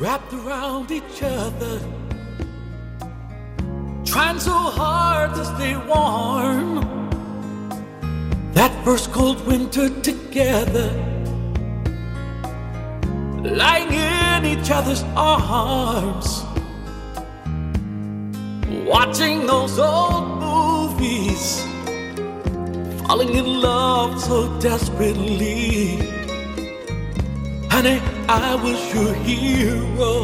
wrapped around each other, trying so hard to stay warm. That first cold winter together, lying in each other's arms, watching those old movies, falling in love so desperately. Honey, I was your hero,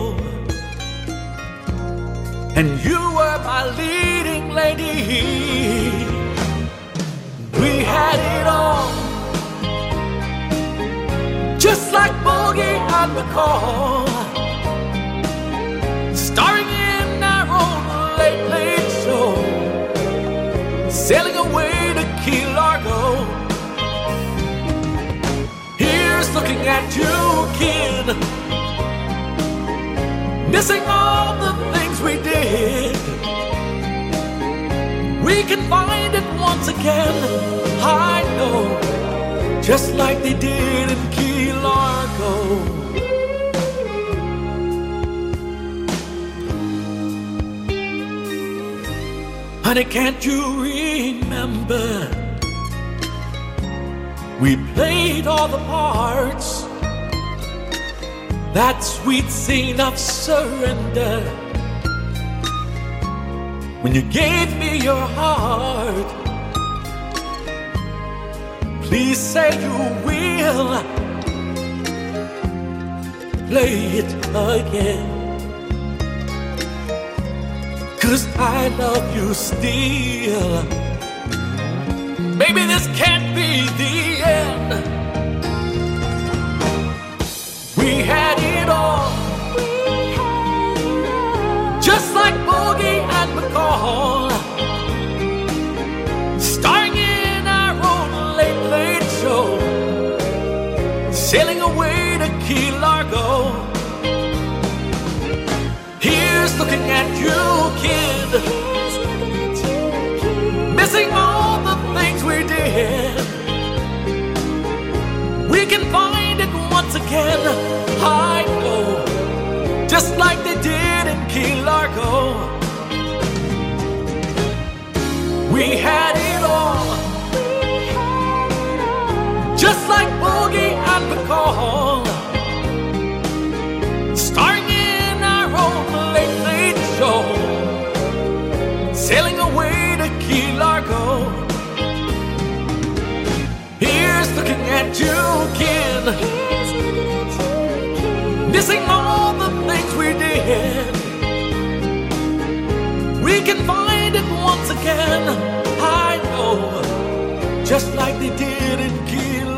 and you were my leading lady. We had it all, just like Bogey and McCall, starring in our own late, late show, sailing away to Key Largo. Here's looking at you, kid, missing all the things we did. We can find it once again, I know, just like they did in Key Largo. Honey, can't you remember? We played all the parts, that sweet scene of surrender, when you gave me your heart. Please say you will play it again, 'cause I love you still. Baby, this can't be the end. We had it all, just like Bogey and McCall, starring in our own late, late show, sailing away to Key Largo. Here's looking at you, kid, missing all the things we did. We can find it once again, I know, just like they did in Key Largo. We had it all, just like Bogey and McCall, starring in our own late, late show, sailing away to Key Largo. Here's looking at you, kid, missing all the things we did. We can find it once again, I know, just like they did in Key Largo.